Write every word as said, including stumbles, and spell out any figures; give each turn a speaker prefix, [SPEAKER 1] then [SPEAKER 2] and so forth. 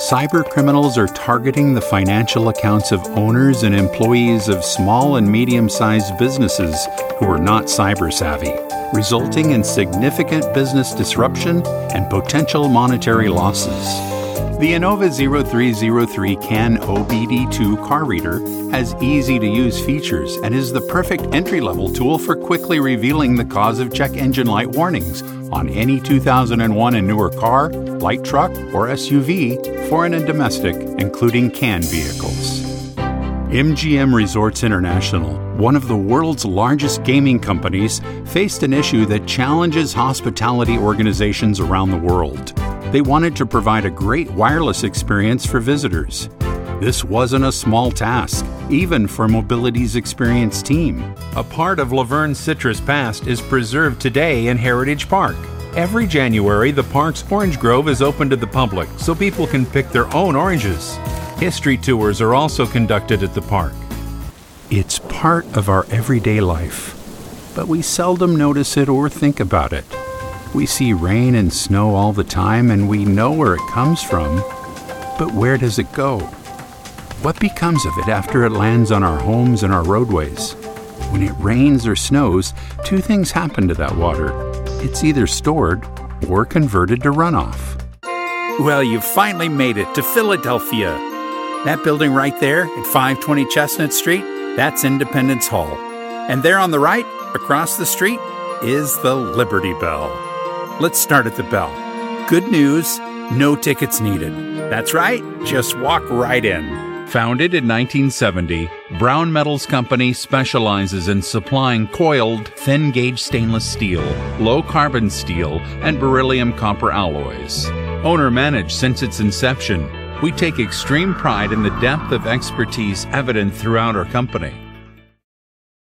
[SPEAKER 1] cyber criminals are targeting the financial accounts of owners and employees of small and medium-sized businesses who are not cyber savvy, resulting in significant business disruption and potential monetary losses. The Innova zero three zero three C A N O B D two car reader has easy-to-use features and is the perfect entry-level tool for quickly revealing the cause of check engine light warnings on any two thousand one and newer car, light truck, or S U V, foreign and domestic, including C A N vehicles. M G M Resorts International, one of the world's largest gaming companies, faced an issue that challenges hospitality organizations around the world. They wanted to provide a great wireless experience for visitors. This wasn't a small task, even for Mobility's experienced team. A part of Laverne's citrus past is preserved today in Heritage Park. Every January, the park's orange grove is open to the public so people can pick their own oranges. History tours are also conducted at the park. It's part of our everyday life, but we seldom notice it or think about it. We see rain and snow all the time and we know where it comes from, but where does it go? What becomes of it after it lands on our homes and our roadways? When it rains or snows, two things happen to that water. It's either stored or converted to runoff.
[SPEAKER 2] Well, you finally made it to Philadelphia. That building right there at five twenty Chestnut Street, that's Independence Hall. And there on the right, across the street, is the Liberty Bell. Let's start at the bell. Good news, no tickets needed. That's right, just walk right in.
[SPEAKER 1] Founded in nineteen seventy, Brown Metals Company specializes in supplying coiled, thin-gauge stainless steel, low-carbon steel, and beryllium copper alloys. Owner-managed since its inception, we take extreme pride in the depth of expertise evident throughout our company.